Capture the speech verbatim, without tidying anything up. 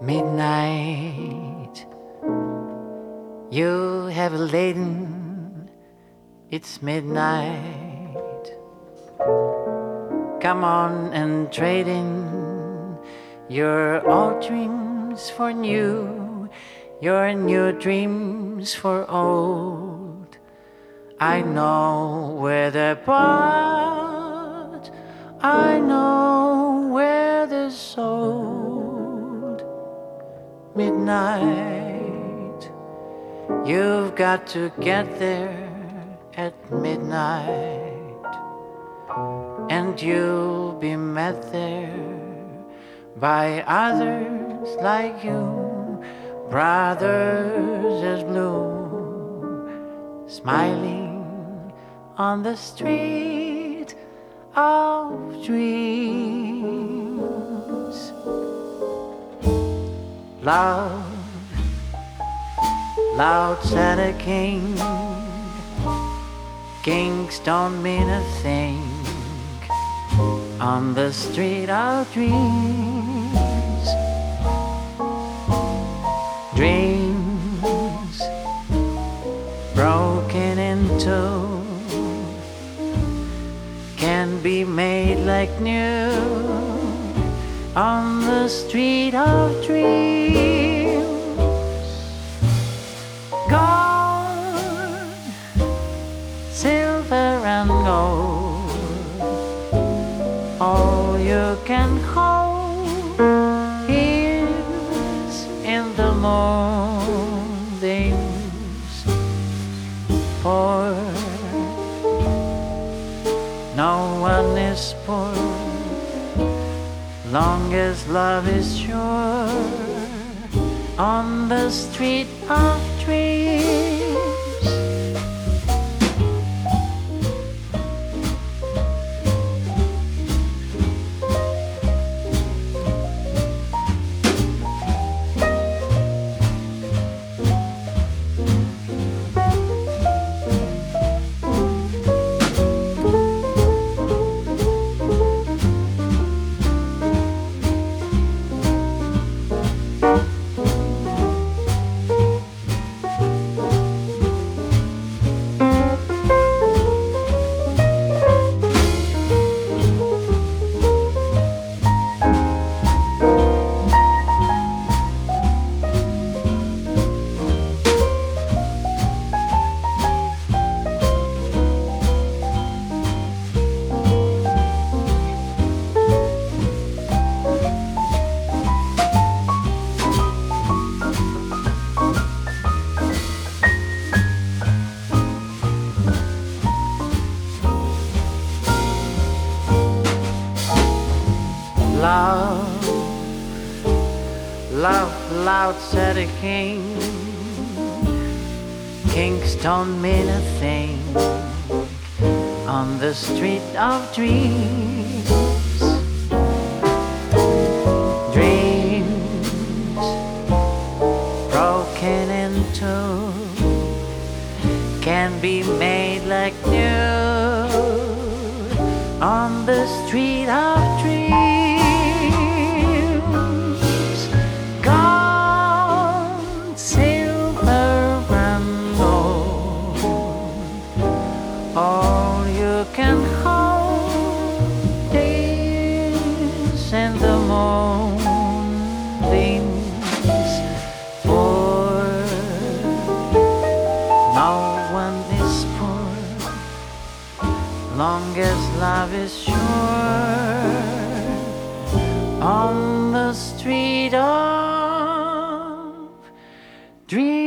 Midnight, you have laden, it's midnight. Come on and trade in your old dreams for new, your new dreams for old. I know where they're bought, I know where they're sold. Midnight, you've got to get there at midnight, and you'll be met there by others like you, brothers as blue, smiling on the street of dreams. Love, loud Santa King, kings don't mean a thing on the street of dreams. Dreams broken into can be made like new on the street of dreams. Gold, silver and gold, all you can hold is in the moonbeams. For no one is poor long as love is sure on the street of dreams. Love, love, loud said a king. Kings don't mean a thing on the street of dreams. Dreams broken into can be made like new on the street of dreams. All you can hold is in the moonbeams. For no one is poor long as love is sure on the street of dreams.